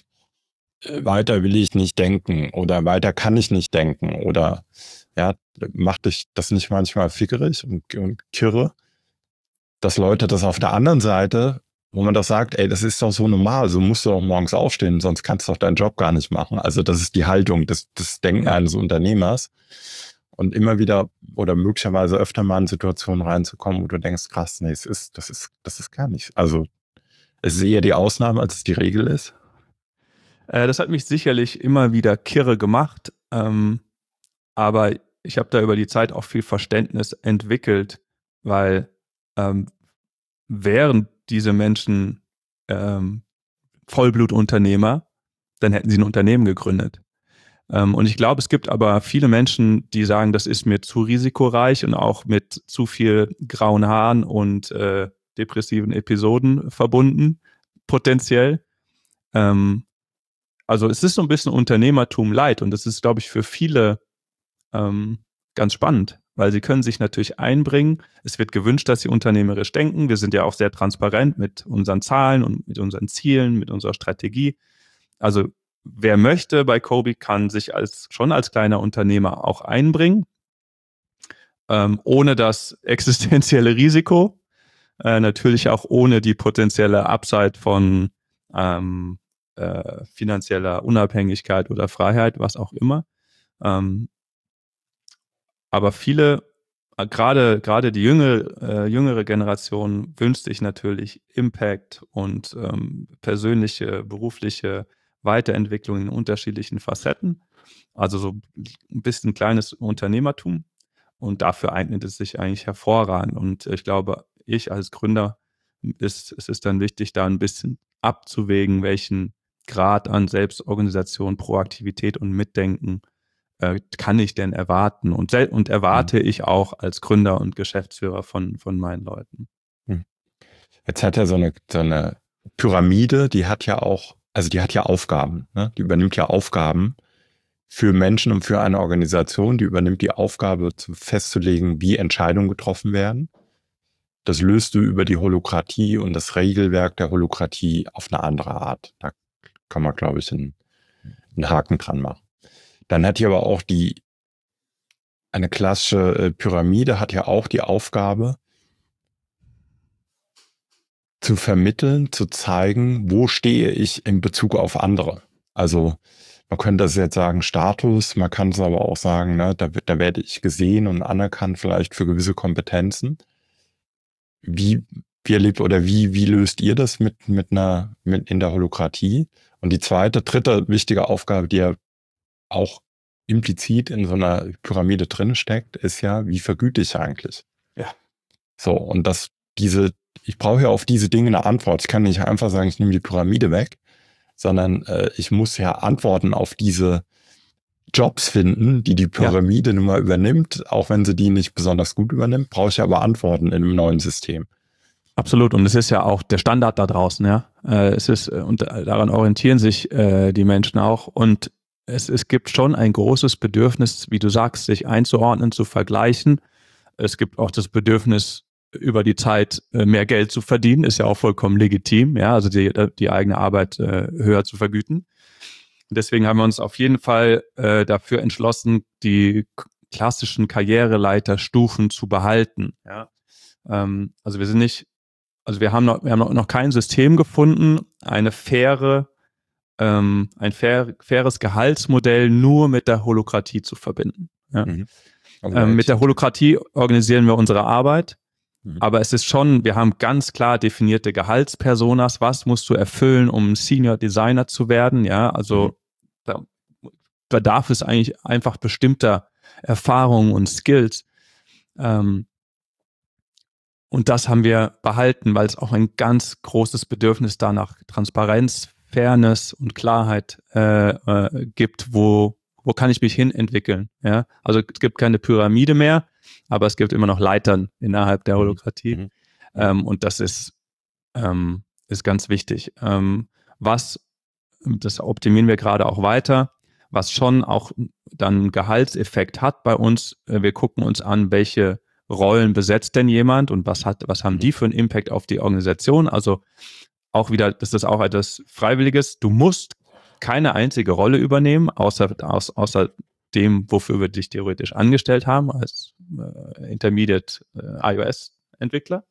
B: weiter will ich nicht denken oder weiter kann ich nicht denken oder ja, macht dich das nicht manchmal fickerig und, und kirre, dass Leute das auf der anderen Seite, wo man doch sagt, ey, das ist doch so normal, so musst du doch morgens aufstehen, sonst kannst du doch deinen Job gar nicht machen. Also das ist die Haltung, das, das Denken eines Unternehmers und immer wieder oder möglicherweise öfter mal in Situationen reinzukommen, wo du denkst, krass, nee, es ist, das ist, das ist gar nicht. Also es ist eher die Ausnahme, als es die Regel ist.
A: Das hat mich sicherlich immer wieder kirre gemacht, ähm, aber ich habe da über die Zeit auch viel Verständnis entwickelt, weil ähm, wären diese Menschen ähm, Vollblutunternehmer, dann hätten sie ein Unternehmen gegründet. Ähm, und ich glaube, es gibt aber viele Menschen, die sagen, das ist mir zu risikoreich und auch mit zu viel grauen Haaren und äh, depressiven Episoden verbunden, potenziell. Ähm, Also es ist so ein bisschen Unternehmertum light und das ist, glaube ich, für viele ähm, ganz spannend, weil sie können sich natürlich einbringen. Es wird gewünscht, dass sie unternehmerisch denken. Wir sind ja auch sehr transparent mit unseren Zahlen und mit unseren Zielen, mit unserer Strategie. Also wer möchte bei Cobee, kann sich als schon als kleiner Unternehmer auch einbringen, ähm, ohne das existenzielle Risiko, äh, natürlich auch ohne die potenzielle Upside von ähm, Äh, finanzieller Unabhängigkeit oder Freiheit, was auch immer. Ähm, aber viele gerade, gerade die jüngere, äh, jüngere Generation wünscht sich natürlich Impact und ähm, persönliche, berufliche Weiterentwicklung in unterschiedlichen Facetten. Also so ein bisschen kleines Unternehmertum. Und dafür eignet es sich eigentlich hervorragend. Und ich glaube, ich als Gründer, ist, es ist dann wichtig, da ein bisschen abzuwägen, welchen Grad an Selbstorganisation, Proaktivität und Mitdenken äh, kann ich denn erwarten und, und erwarte mhm. ich auch als Gründer und Geschäftsführer von, von meinen Leuten.
B: Jetzt hat er so eine, so eine Pyramide, die hat ja auch, also die hat ja Aufgaben, ne? Die übernimmt ja Aufgaben für Menschen und für eine Organisation, die übernimmt die Aufgabe, zu festzulegen, wie Entscheidungen getroffen werden. Das löst du über die Holokratie und das Regelwerk der Holokratie auf eine andere Art. Da kann man, glaube ich, einen, einen Haken dran machen. Dann hat die aber auch die, eine klassische äh, Pyramide hat ja auch die Aufgabe, zu vermitteln, zu zeigen, wo stehe ich in Bezug auf andere. Also man könnte das jetzt sagen Status, man kann es aber auch sagen, ne, da, da werde ich gesehen und anerkannt vielleicht für gewisse Kompetenzen. Wie, wie erlebt oder wie, wie löst ihr das mit, mit einer, mit in der Holokratie? Und die zweite, dritte wichtige Aufgabe, die ja auch implizit in so einer Pyramide drin steckt, ist ja, wie vergüte ich eigentlich?
A: Ja.
B: So, und das, diese, ich brauche ja auf diese Dinge eine Antwort. Ich kann nicht einfach sagen, ich nehme die Pyramide weg, sondern äh, ich muss ja Antworten auf diese Jobs finden, die die Pyramide ja. nun mal übernimmt. Auch wenn sie die nicht besonders gut übernimmt, brauche ich aber Antworten in einem neuen System.
A: Absolut. Und es ist ja auch der Standard da draußen, ja. Äh, es ist, und daran orientieren sich äh, die Menschen auch. Und es, es gibt schon ein großes Bedürfnis, wie du sagst, sich einzuordnen, zu vergleichen. Es gibt auch das Bedürfnis, über die Zeit äh, mehr Geld zu verdienen, ist ja auch vollkommen legitim, ja, also die, die eigene Arbeit äh, höher zu vergüten. Und deswegen haben wir uns auf jeden Fall äh, dafür entschlossen, die k- klassischen Karriereleiterstufen zu behalten. Ja. Ähm, also wir sind nicht, also wir haben noch, wir haben noch, noch kein System gefunden, eine faire, ähm, ein fair, faires Gehaltsmodell nur mit der Holokratie zu verbinden. Ja. Mhm. Ähm, mit der Holokratie organisieren wir unsere Arbeit. Aber es ist schon, wir haben ganz klar definierte Gehaltspersonas. Was musst du erfüllen, um Senior Designer zu werden? Ja, also mhm. da bedarf es eigentlich einfach bestimmter Erfahrungen und Skills. Ähm, und das haben wir behalten, weil es auch ein ganz großes Bedürfnis da nach Transparenz, Fairness und Klarheit äh, äh, gibt, wo, wo kann ich mich hin entwickeln? Ja, also es gibt keine Pyramide mehr, aber es gibt immer noch Leitern innerhalb der Holokratie. Mhm. Ähm, und das ist, ähm, ist ganz wichtig. Ähm, was, das optimieren wir gerade auch weiter, was schon auch dann einen Gehaltseffekt hat bei uns. Wir gucken uns an, welche Rollen besetzt denn jemand und was hat, was haben die für einen Impact auf die Organisation? Also auch wieder, das ist auch etwas Freiwilliges. Du musst keine einzige Rolle übernehmen, außer, aus, außer dem, wofür wir dich theoretisch angestellt haben, als äh, Intermediate äh, iOS-Entwickler.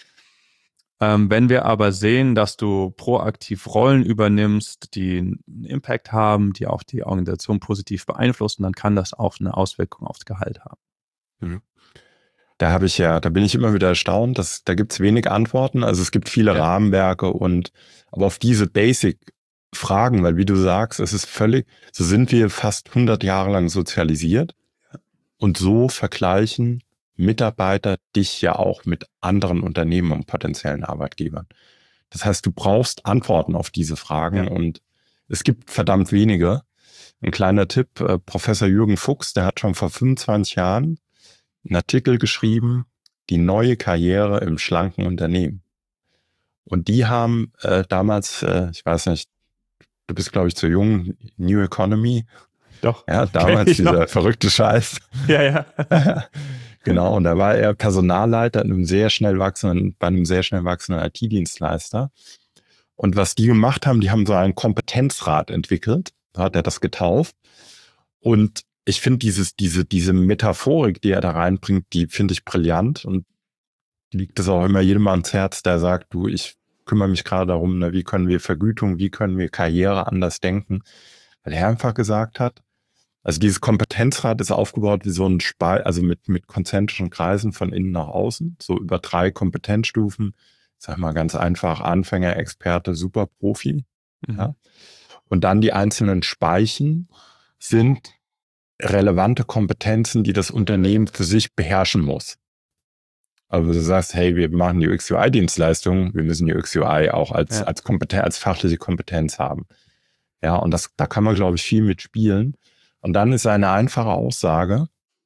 A: Ähm, wenn wir aber sehen, dass du proaktiv Rollen übernimmst, die einen Impact haben, die auch die Organisation positiv beeinflussen, dann kann das auch eine Auswirkung aufs Gehalt haben.
B: Mhm. Da habe ich ja, da bin ich immer wieder erstaunt, dass da gibt es wenig Antworten. Also es gibt viele ja. Rahmenwerke und aber auf diese Basic-Fragen, weil wie du sagst, es ist völlig, so sind wir fast hundert Jahre lang sozialisiert und so vergleichen Mitarbeiter dich ja auch mit anderen Unternehmen und potenziellen Arbeitgebern. Das heißt, du brauchst Antworten auf diese Fragen ja. und es gibt verdammt wenige. Ein kleiner Tipp, äh, Professor Jürgen Fuchs, der hat schon vor fünfundzwanzig Jahren einen Artikel geschrieben, die neue Karriere im schlanken Unternehmen. Und die haben äh, damals, äh, ich weiß nicht, du bist glaube ich zu jung, New Economy.
A: Doch.
B: Ja, damals dieser noch. verrückte Scheiß.
A: Ja, ja.
B: Genau, und da war er Personalleiter in einem sehr schnell wachsenden, bei einem sehr schnell wachsenden I T-Dienstleister. Und was die gemacht haben, die haben so einen Kompetenzrat entwickelt, so hat er das getauft. Und ich finde dieses, diese, diese Metaphorik, die er da reinbringt, die finde ich brillant und liegt es auch immer jedem ans Herz, der sagt, du, ich kümmere mich gerade darum, ne, wie können wir Vergütung, wie können wir Karriere anders denken, weil er einfach gesagt hat, Also dieses Kompetenzrad ist aufgebaut wie so ein Spalt, also mit, mit konzentrischen Kreisen von innen nach außen, so über drei Kompetenzstufen. Ich sag mal ganz einfach, Anfänger, Experte, Super Profi. Mhm. Ja. Und dann die einzelnen Speichen sind relevante Kompetenzen, die das Unternehmen für sich beherrschen muss. Also du sagst, hey, wir machen die U X U I-Dienstleistung, wir müssen die U X U I auch als, ja. als, Kompetenz, als fachliche Kompetenz haben. Ja, und das, da kann man, glaube ich, viel mit spielen. Und dann ist eine einfache Aussage,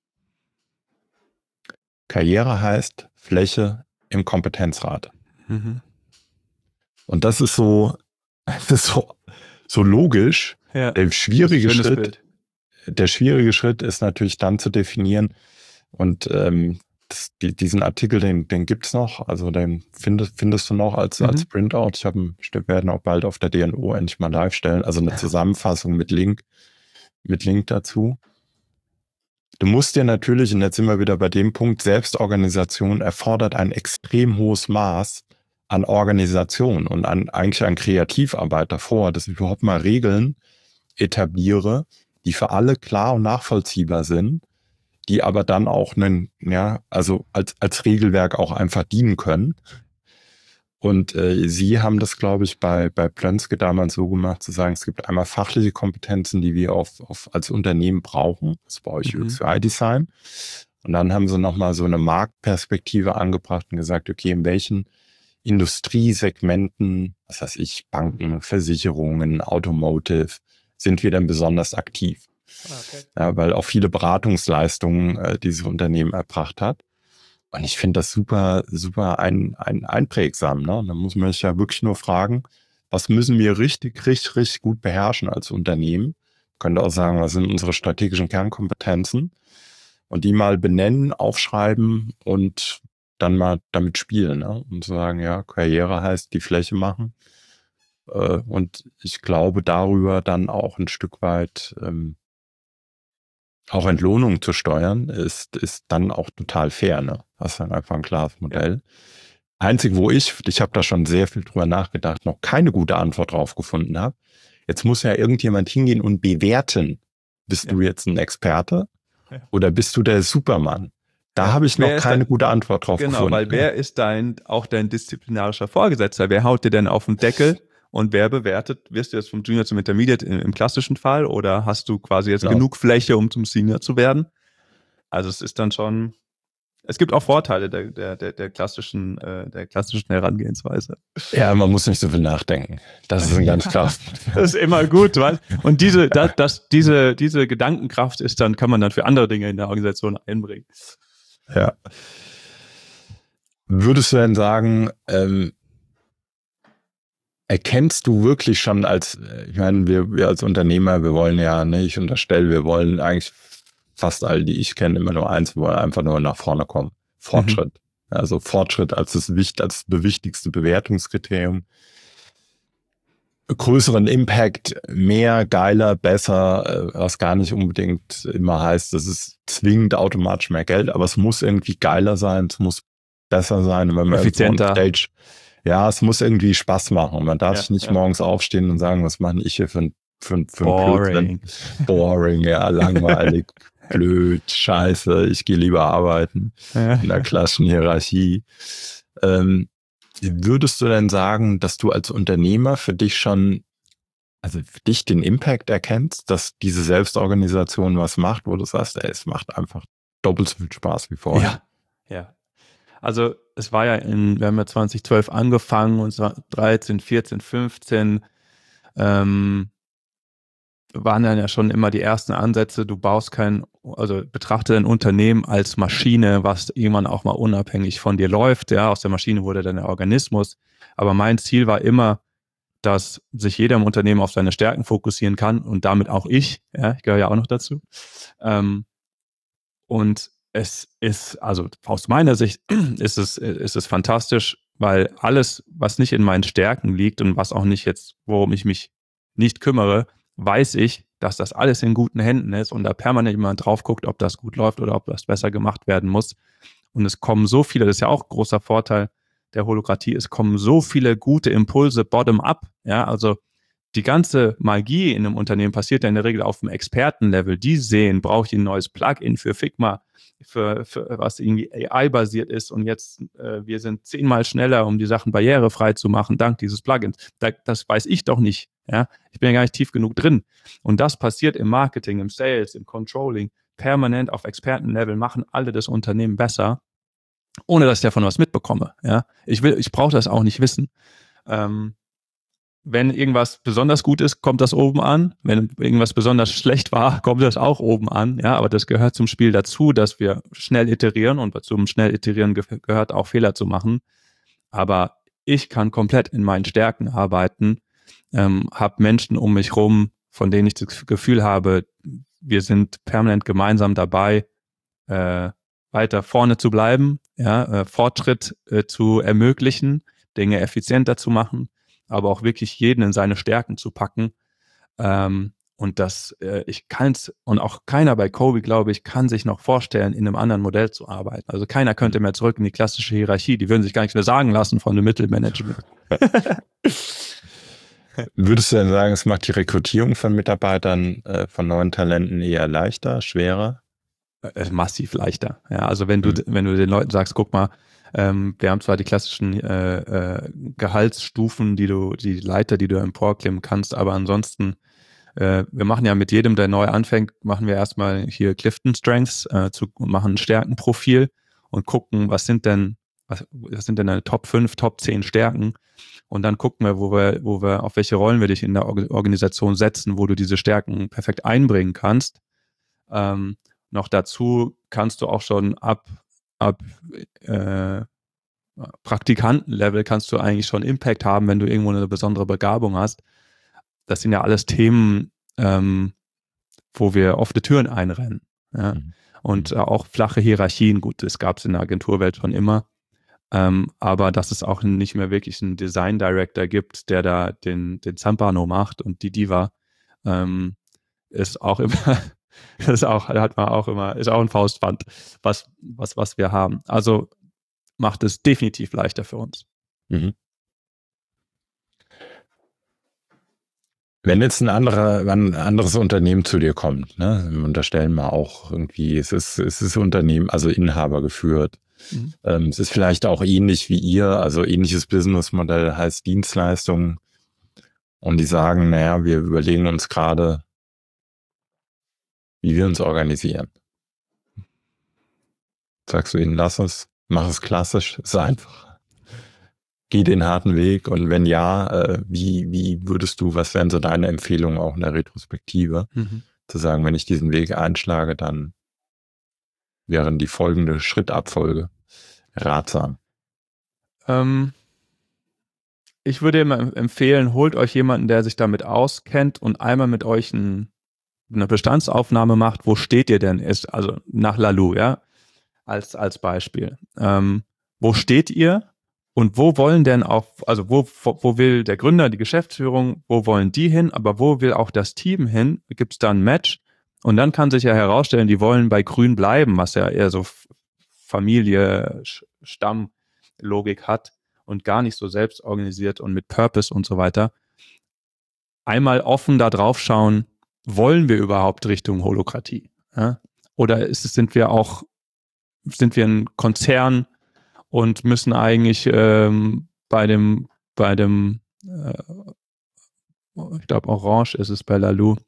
B: Karriere heißt Fläche im Kompetenzrad. Mhm. Und das ist so, das ist so, so logisch. Ja, der schwierige Schritt, Bild. der schwierige Schritt ist natürlich dann zu definieren und ähm, das, die, diesen Artikel, den, den gibt's noch, also den findest, findest du noch als, mhm. als Printout. Ich habe, wir werden auch bald auf der D N O endlich mal live stellen, also eine Zusammenfassung mit Link, mit Link dazu. Du musst dir natürlich, und jetzt sind wir wieder bei dem Punkt, Selbstorganisation erfordert ein extrem hohes Maß an Organisation und an, eigentlich an Kreativarbeit davor, dass ich überhaupt mal Regeln etabliere, die für alle klar und nachvollziehbar sind, die aber dann auch einen, ja, also als, als Regelwerk auch einfach dienen können. Und äh, Sie haben das, glaube ich, bei, bei Plönske damals so gemacht, zu sagen, es gibt einmal fachliche Kompetenzen, die wir auf, auf, als Unternehmen brauchen. Das ist bei euch mhm. U X U I-Design. Und dann haben Sie nochmal so eine Marktperspektive angebracht und gesagt, okay, in welchen Industriesegmenten, was weiß ich, Banken, Versicherungen, Automotive, sind wir denn besonders aktiv? Okay. Ja, weil auch viele Beratungsleistungen äh, dieses Unternehmen erbracht hat. Und ich finde das super, super ein, ein, einprägsam. Ne? Und dann muss man sich ja wirklich nur fragen, was müssen wir richtig, richtig, richtig gut beherrschen als Unternehmen? Man könnte auch sagen, was sind unsere strategischen Kernkompetenzen? Und die mal benennen, aufschreiben und dann mal damit spielen. Ne? Und sagen, ja, Karriere heißt die Fläche machen. Äh, und ich glaube, darüber dann auch ein Stück weit ähm, auch Entlohnung zu steuern, ist, ist dann auch total fair. Ne? Das ist dann einfach ein klares Modell. Ja. Einzig, wo ich, ich habe da schon sehr viel drüber nachgedacht, noch keine gute Antwort drauf gefunden habe. Jetzt muss ja irgendjemand hingehen und bewerten. Bist ja. du jetzt ein Experte ja. oder bist du der Supermann? Da ja. habe ich noch keine dein, gute Antwort drauf
A: genau,
B: gefunden.
A: Genau, weil wer ist dein, auch dein disziplinarischer Vorgesetzter? Wer haut dir denn auf den Deckel? Und wer bewertet? Wirst du jetzt vom Junior zum Intermediate im, im klassischen Fall oder hast du quasi jetzt genau. genug Fläche, um zum Senior zu werden? Also es ist dann schon, es gibt auch Vorteile der, der, der, der klassischen, äh, der klassischen Herangehensweise.
B: Ja, man muss nicht so viel nachdenken. Das ist ein ganz klar.
A: Das ist immer gut, weil und diese, das, das, diese, diese Gedankenkraft ist dann, kann man dann für andere Dinge in der Organisation einbringen.
B: Ja. Würdest du denn sagen, ähm, erkennst du wirklich schon als, ich meine, wir, wir als Unternehmer, wir wollen ja, ne, ich unterstelle, wir wollen eigentlich fast alle, die ich kenne, immer nur eins, wir wollen einfach nur nach vorne kommen. Fortschritt. Mhm. Also Fortschritt als das, als das wichtigste Bewertungskriterium. Größeren Impact, mehr, geiler, besser, was gar nicht unbedingt immer heißt, das ist zwingend automatisch mehr Geld, aber es muss irgendwie geiler sein, es muss besser sein. Wenn man
A: effizienter.
B: Stage, ja, es muss irgendwie Spaß machen. Man darf ja, sich nicht ja. morgens aufstehen und sagen, was mache ich hier für ein, für ein, für ein
A: Boring.
B: Blödsinn. Boring, ja, langweilig, blöd, scheiße, ich gehe lieber arbeiten ja. in der Klassenhierarchie. Ähm, würdest du denn sagen, dass du als Unternehmer für dich schon, also für dich den Impact erkennst, dass diese Selbstorganisation was macht, wo du sagst, ey, es macht einfach doppelt so viel Spaß wie vorher?
A: Ja, ja. Also es war ja in, wir haben ja zwanzig zwölf angefangen und dreizehn, vierzehn, fünfzehn ähm, waren dann ja schon immer die ersten Ansätze, du baust kein, also betrachte dein Unternehmen als Maschine, was irgendwann auch mal unabhängig von dir läuft. Ja, aus der Maschine wurde dann der Organismus. Aber mein Ziel war immer, dass sich jeder im Unternehmen auf seine Stärken fokussieren kann und damit auch ich. Ja, ich gehöre ja auch noch dazu. Ähm, und es ist, also aus meiner Sicht ist es, ist es fantastisch, weil alles, was nicht in meinen Stärken liegt und was auch nicht jetzt, worum ich mich nicht kümmere, weiß ich, dass das alles in guten Händen ist und da permanent jemand drauf guckt, ob das gut läuft oder ob das besser gemacht werden muss. Und es kommen so viele, das ist ja auch ein großer Vorteil der Holokratie, es kommen so viele gute Impulse bottom-up, ja, also die ganze Magie in einem Unternehmen passiert ja in der Regel auf dem Expertenlevel. Die sehen, brauche ich ein neues Plugin für Figma, für, für was irgendwie A I-basiert ist und jetzt äh, wir sind zehnmal schneller, um die Sachen barrierefrei zu machen, dank dieses Plugins. Da, das weiß ich doch nicht. Ja? Ich bin ja gar nicht tief genug drin. Und das passiert im Marketing, im Sales, im Controlling, permanent auf Expertenlevel, machen alle das Unternehmen besser, ohne dass ich davon was mitbekomme. Ja? Ich will, ich brauche das auch nicht wissen. Ähm, Wenn irgendwas besonders gut ist, kommt das oben an. Wenn irgendwas besonders schlecht war, kommt das auch oben an. Ja, aber das gehört zum Spiel dazu, dass wir schnell iterieren und zum schnell iterieren ge- gehört auch Fehler zu machen. Aber ich kann komplett in meinen Stärken arbeiten, ähm, habe Menschen um mich rum, von denen ich das Gefühl habe, wir sind permanent gemeinsam dabei, äh, weiter vorne zu bleiben, ja, äh, Fortschritt äh, zu ermöglichen, Dinge effizienter zu machen, aber auch wirklich jeden in seine Stärken zu packen. Ähm, und das, äh, ich kann es, und auch keiner bei Covey, glaube ich, kann sich noch vorstellen, in einem anderen Modell zu arbeiten. Also keiner könnte mehr zurück in die klassische Hierarchie. Die würden sich gar nichts mehr sagen lassen von dem Mittelmanagement.
B: Würdest du denn sagen, es macht die Rekrutierung von Mitarbeitern, äh, von neuen Talenten eher leichter, schwerer?
A: Äh, massiv leichter. Ja, also wenn du, mhm. wenn du den Leuten sagst, guck mal, ähm, wir haben zwar die klassischen äh, äh, Gehaltsstufen, die du, die Leiter, die du emporklimmen kannst, aber ansonsten, äh, wir machen ja mit jedem, der neu anfängt, machen wir erstmal hier Clifton Strengths äh, zu, und machen ein Stärkenprofil und gucken, was sind denn, was, was sind denn deine Top fünf, Top zehn Stärken? Und dann gucken wir, wo wir, wo wir, auf welche Rollen wir dich in der Organisation setzen, wo du diese Stärken perfekt einbringen kannst. Ähm, noch dazu kannst du auch schon ab, ab äh, Praktikantenlevel kannst du eigentlich schon Impact haben, wenn du irgendwo eine besondere Begabung hast. Das sind ja alles Themen, ähm, wo wir offene Türen einrennen. Ja? Mhm. Und äh, auch flache Hierarchien, gut, das gab es in der Agenturwelt schon immer. Ähm, aber dass es auch nicht mehr wirklich einen Design Director gibt, der da den, den Zampano macht und die Diva, ähm, ist auch immer, das ist auch, hat man auch immer, ist auch ein Faustpfand, was, was, was wir haben. Also macht es definitiv leichter für uns. Mhm.
B: Wenn jetzt ein anderer, ein anderes Unternehmen zu dir kommt, ne, wir unterstellen mal auch irgendwie, es ist, es ist Unternehmen, also Inhaber geführt. Mhm. Ähm, es ist vielleicht auch ähnlich wie ihr, also ähnliches Businessmodell heißt Dienstleistungen. Und die sagen, naja, wir überlegen uns gerade, wie wir uns organisieren. Sagst du ihnen, lass es, mach es klassisch, ist einfach. Geh den harten Weg und wenn ja, äh, wie, wie würdest du, was wären so deine Empfehlungen auch in der Retrospektive, mhm. zu sagen, wenn ich diesen Weg einschlage, dann wären die folgende Schrittabfolge ratsam?
A: Ähm, ich würde immer empfehlen, holt euch jemanden, der sich damit auskennt und einmal mit euch ein, eine Bestandsaufnahme macht, wo steht ihr denn, ist, also nach Lalou, ja, als, als Beispiel. Ähm, wo steht ihr? Und wo wollen denn auch, also wo, wo will der Gründer, die Geschäftsführung, wo wollen die hin, aber wo will auch das Team hin? Gibt es da ein Match? Und dann kann sich ja herausstellen, die wollen bei Grün bleiben, was ja eher so Familie, Stammlogik hat und gar nicht so selbst organisiert und mit Purpose und so weiter. Einmal offen da drauf schauen, wollen wir überhaupt Richtung Holokratie? Ja? Oder ist es, sind wir auch, sind wir ein Konzern, und müssen eigentlich ähm, bei dem, bei dem, äh, ich glaube Orange ist es bei Lalou,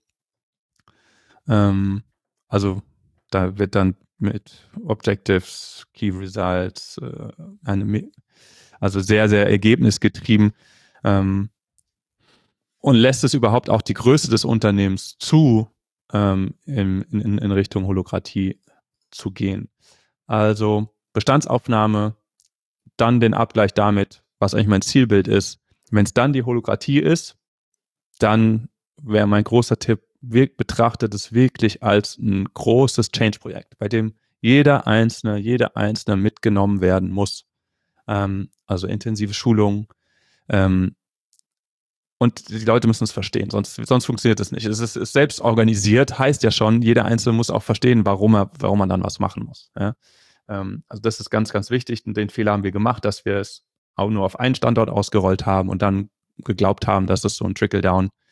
A: ähm, also da wird dann mit Objectives, Key Results, äh, eine, also sehr, sehr ergebnisgetrieben ähm, und lässt es überhaupt auch die Größe des Unternehmens zu, ähm, in, in, in Richtung Holokratie zu gehen. Also Bestandsaufnahme, dann den Abgleich damit, was eigentlich mein Zielbild ist. Wenn es dann die Holokratie ist, dann wäre mein großer Tipp, betrachtet es wirklich als ein großes Change-Projekt, bei dem jeder Einzelne, jeder Einzelne mitgenommen werden muss. Ähm, also intensive Schulungen. Ähm, und die Leute müssen es verstehen, sonst, sonst funktioniert es nicht. Es ist, ist selbst organisiert, heißt ja schon, jeder Einzelne muss auch verstehen, warum er, warum man dann was machen muss. Ja? Also das ist ganz, ganz wichtig. Und den Fehler haben wir gemacht, dass wir es auch nur auf einen Standort ausgerollt haben und dann geglaubt haben, dass es so ein Trickle-Down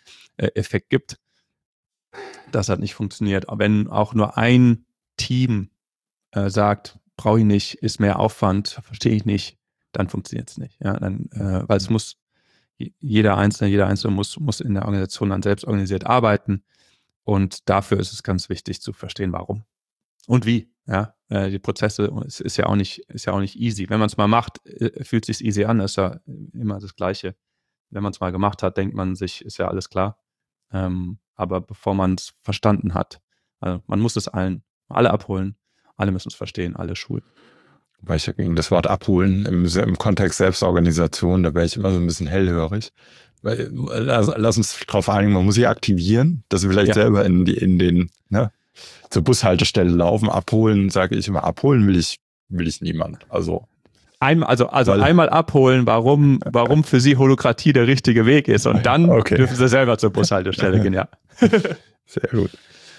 A: äh, Effekt gibt. Das hat nicht funktioniert. Aber wenn auch nur ein Team äh, sagt, brauche ich nicht, ist mehr Aufwand, verstehe ich nicht, dann funktioniert es nicht. Ja, dann, äh, weil es muss, jeder Einzelne, jeder Einzelne muss, muss in der Organisation dann selbst organisiert arbeiten. Und dafür ist es ganz wichtig zu verstehen, warum und wie. Ja, äh, die Prozesse ist, ist ja auch nicht, ist ja auch nicht easy. Wenn man es mal macht, äh, fühlt es sich easy an, ist ja immer das Gleiche. Wenn man es mal gemacht hat, denkt man sich, ist ja alles klar. Ähm, aber bevor man es verstanden hat, also man muss es allen, alle abholen, alle müssen es verstehen, alle schulen.
B: Weil ich ja gegen das Wort abholen im, im Kontext Selbstorganisation, da wäre ich immer so ein bisschen hellhörig. Weil, lass, lass uns drauf einigen, man muss sich aktivieren, dass sie vielleicht ja. selber in, die, in den, ne, zur Bushaltestelle laufen, abholen, sage ich immer, abholen will ich, will ich niemand. Also,
A: Einmal, also, also einmal abholen, warum, warum für sie Holokratie der richtige Weg ist und dann okay. dürfen sie selber zur Bushaltestelle gehen, ja.
B: Sehr gut.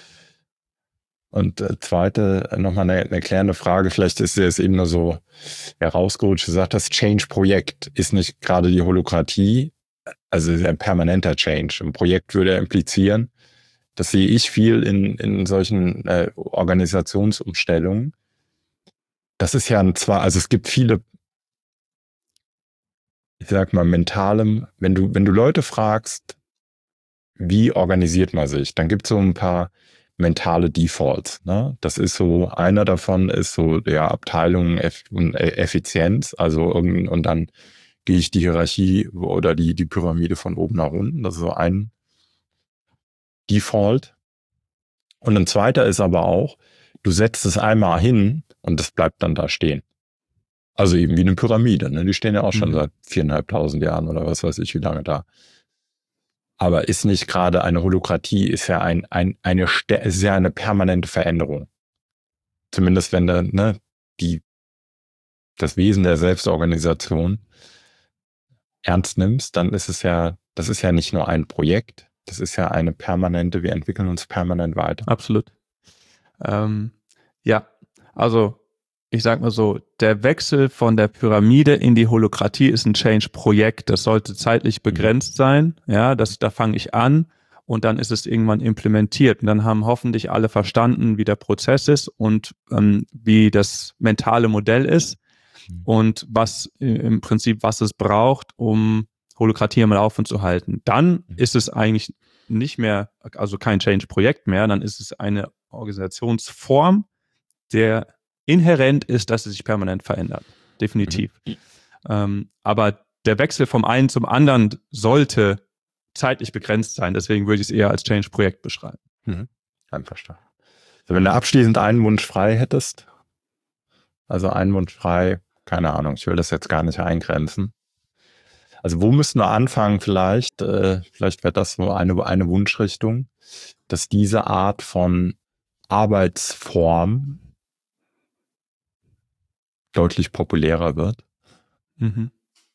B: Und äh, zweite, nochmal eine, eine erklärende Frage, vielleicht ist es eben nur so herausgerutscht, gesagt, das Change-Projekt ist nicht gerade die Holokratie, also ein permanenter Change. Ein Projekt würde implizieren, das sehe ich viel in, in solchen äh, Organisationsumstellungen. Das ist ja ein zwar, also es gibt viele, ich sag mal, mentalem, wenn du, wenn du Leute fragst, wie organisiert man sich, dann gibt es so ein paar mentale Defaults. Ne? Das ist so, einer davon ist so der Abteilung und Effizienz, also irgend, und dann gehe ich die Hierarchie oder die, die Pyramide von oben nach unten. Das ist so ein Default. Und ein zweiter ist aber auch, du setzt es einmal hin und das bleibt dann da stehen. Also eben wie eine Pyramide. Ne? Die stehen ja auch schon mhm. seit viereinhalbtausend Jahren oder was weiß ich, wie lange da. Aber ist nicht gerade eine Holokratie, ist ja ein, ein, eine, ist ja eine permanente Veränderung. Zumindest wenn du ne, die, das Wesen der Selbstorganisation ernst nimmst, dann ist es ja, das ist ja nicht nur ein Projekt, das ist ja eine permanente, wir entwickeln uns permanent weiter.
A: Absolut. Ähm, ja, also ich sag mal so, der Wechsel von der Pyramide in die Holokratie ist ein Change-Projekt. Das sollte zeitlich begrenzt sein. Ja, das, da fange ich an und dann ist es irgendwann implementiert. Und dann haben hoffentlich alle verstanden, wie der Prozess ist und ähm, wie das mentale Modell ist und was im Prinzip, was es braucht, um Holokratie am Laufen zu halten. Dann ist es eigentlich nicht mehr, also kein Change-Projekt mehr, dann ist es eine Organisationsform, der inhärent ist, dass es sich permanent verändert. Definitiv. Mhm. Ähm, aber der Wechsel vom einen zum anderen sollte zeitlich begrenzt sein. Deswegen würde ich es eher als Change-Projekt beschreiben.
B: Mhm. Einverstanden. Also wenn du abschließend einen Wunsch frei hättest, also einen Wunsch frei, keine Ahnung, ich will das jetzt gar nicht eingrenzen. Also wo müssen wir anfangen vielleicht? Äh, vielleicht wäre das so eine, eine Wunschrichtung, dass diese Art von Arbeitsform deutlich populärer wird.
A: Mhm.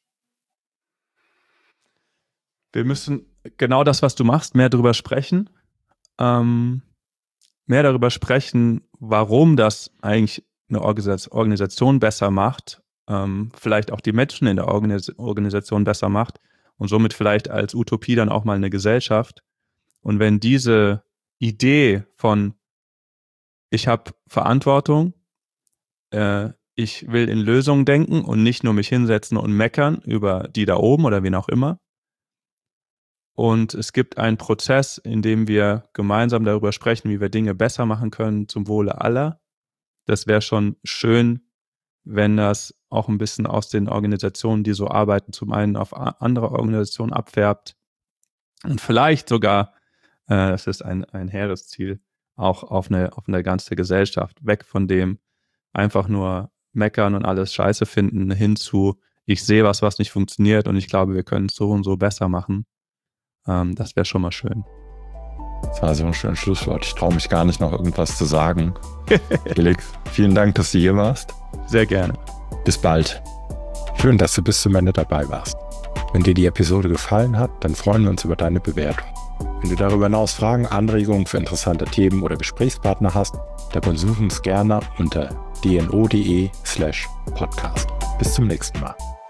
A: Wir müssen genau das, was du machst, mehr darüber sprechen. Ähm, mehr darüber sprechen, warum das eigentlich eine Organisation besser macht, ähm, vielleicht auch die Menschen in der Organis- Organisation besser macht und somit vielleicht als Utopie dann auch mal eine Gesellschaft. Und wenn diese Idee von ich habe Verantwortung, äh, ich will in Lösungen denken und nicht nur mich hinsetzen und meckern über die da oben oder wen auch immer. Und es gibt einen Prozess, in dem wir gemeinsam darüber sprechen, wie wir Dinge besser machen können zum Wohle aller. Das wäre schon schön, wenn das auch ein bisschen aus den Organisationen, die so arbeiten, zum einen auf andere Organisationen abfärbt und vielleicht sogar, äh, das ist ein, ein hehres Ziel, auch auf eine, auf eine ganze Gesellschaft, weg von dem einfach nur meckern und alles scheiße finden, hin zu, ich sehe was, was nicht funktioniert und ich glaube, wir können es so und so besser machen. Ähm, das wäre schon mal schön.
B: Das war so ein schönes Schlusswort. Ich traue mich gar nicht, noch irgendwas zu sagen. Felix, vielen Dank, dass du hier warst.
A: Sehr gerne.
B: Bis bald. Schön, dass du bis zum Ende dabei warst. Wenn dir die Episode gefallen hat, dann freuen wir uns über deine Bewertung. Wenn du darüber hinaus Fragen, Anregungen für interessante Themen oder Gesprächspartner hast, dann besuch uns gerne unter dno.de slash podcast. Bis zum nächsten Mal.